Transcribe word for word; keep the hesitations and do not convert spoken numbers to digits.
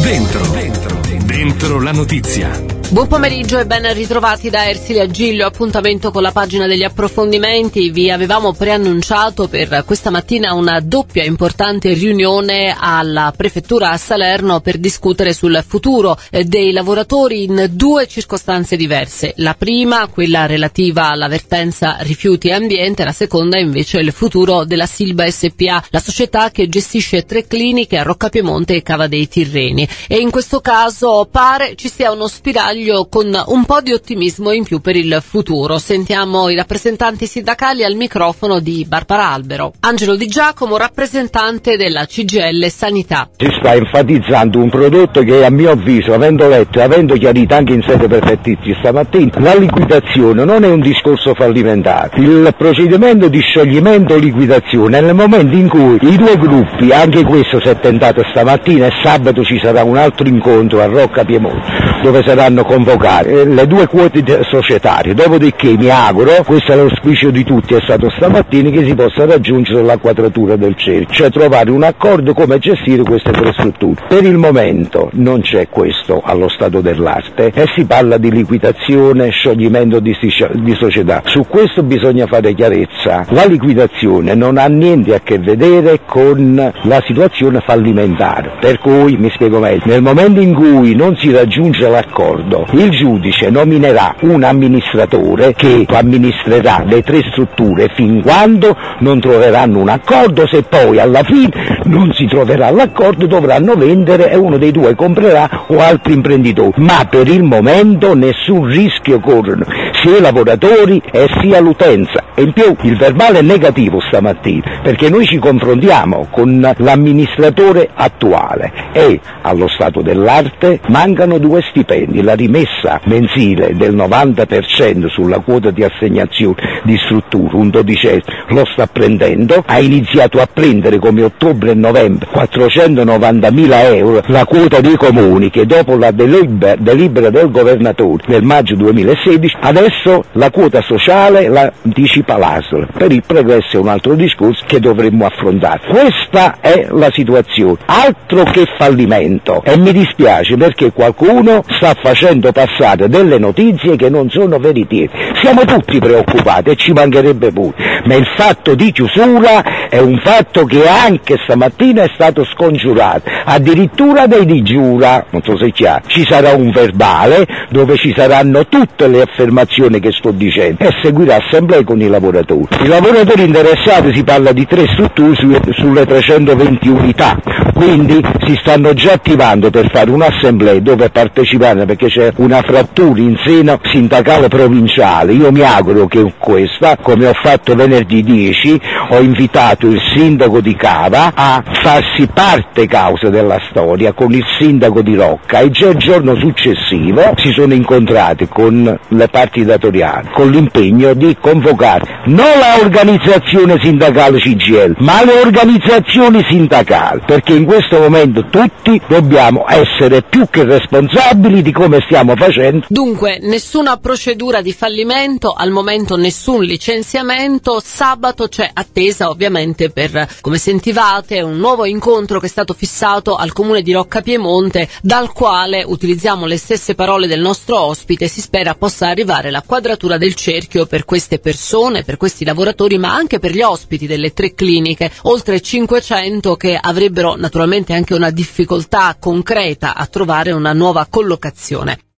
Dentro, dentro, dentro la notizia. Buon pomeriggio e ben ritrovati da Ersilia Giglio. Appuntamento con la pagina degli approfondimenti. Vi avevamo preannunciato per questa mattina una doppia importante riunione alla prefettura a Salerno per discutere sul futuro dei lavoratori in due circostanze diverse. La prima, quella relativa alla vertenza rifiuti e ambiente, la seconda invece il futuro della Silba S P A, la società che gestisce tre cliniche a Roccapiemonte e Cava dei Tirreni. E in questo caso pare ci sia uno spiraglio con un po' di ottimismo in più per il futuro. Sentiamo i rappresentanti sindacali al microfono di Barbara Albero. Angelo Di Giacomo, rappresentante della C G I L Sanità. Si sta enfatizzando un prodotto che, a mio avviso, avendo letto e avendo chiarito anche in sede prefettizia stamattina, la liquidazione non è un discorso fallimentare. Il procedimento di scioglimento o liquidazione è nel momento in cui i due gruppi, anche questo si è tentato stamattina, e sabato ci sarà un altro incontro a Roccapiemonte dove saranno convocate le due quote societarie, dopodiché mi auguro, questo è l'auspicio di tutti, è stato stamattina, che si possa raggiungere la quadratura del cerchio, cioè trovare un accordo come gestire queste tre strutture. Per il momento non c'è questo allo stato dell'arte e si parla di liquidazione, scioglimento di, di società. Su questo bisogna fare chiarezza. La liquidazione non ha niente a che vedere con la situazione fallimentare, per cui, mi spiego meglio, nel momento in cui non si raggiunge l'accordo, il giudice nominerà un amministratore che amministrerà le tre strutture fin quando non troveranno un accordo. Se poi alla fine non si troverà l'accordo, dovranno vendere e uno dei due comprerà o altri imprenditori, ma per il momento nessun rischio corrono sia i lavoratori e sia l'utenza. E in più il verbale è negativo stamattina, perché noi ci confrontiamo con l'amministratore attuale e allo stato dell'arte mancano due stipendi, la rimessa mensile del novanta per cento sulla quota di assegnazione di strutture, un dodicesimo lo sta prendendo, ha iniziato a prendere come ottobre e novembre quattrocentonovantamila euro la quota dei comuni, che dopo la delibera, delibera del governatore nel maggio duemilasedici, adesso la quota sociale la anticipa l'A S L. Per il pregresso è un altro discorso che dovremmo affrontare. Questa è la situazione, altro che fallimento, e mi dispiace perché qualcuno sta facendo passare delle notizie che non sono veritiere. Siamo tutti preoccupati e ci mancherebbe pure, ma il fatto di chiusura è un fatto che anche stamattina è stato scongiurato, addirittura dei digiura, non so se è chiaro, ci sarà un verbale dove ci saranno tutte le affermazioni che sto dicendo e seguirà assemblea con i lavoratori. I lavoratori interessati, si parla di tre strutture su, sulle trecentoventi unità, quindi si stanno già attivando per fare un'assemblea dove partecipare, perché c'è una frattura in seno sindacale provinciale. Io mi auguro che questa, come ho fatto venerdì dieci, ho invitato il sindaco di Cava a farsi parte causa della storia con il sindaco di Rocca, e già il giorno successivo si sono incontrati con le parti datoriali con l'impegno di convocare non la organizzazione sindacale C G I L ma le organizzazioni sindacali, perché in questo momento tutti dobbiamo essere più che responsabili di come stiamo facendo. Dunque nessuna procedura di fallimento, al momento nessun licenziamento. Sabato c'è attesa ovviamente per, come sentivate, un nuovo incontro che è stato fissato al comune di Roccapiemonte, dal quale, utilizziamo le stesse parole del nostro ospite, si spera possa arrivare la quadratura del cerchio per queste persone, per questi lavoratori, ma anche per gli ospiti delle tre cliniche, oltre cinquecento, che avrebbero naturalmente anche una difficoltà concreta a trovare una nuova collocazione.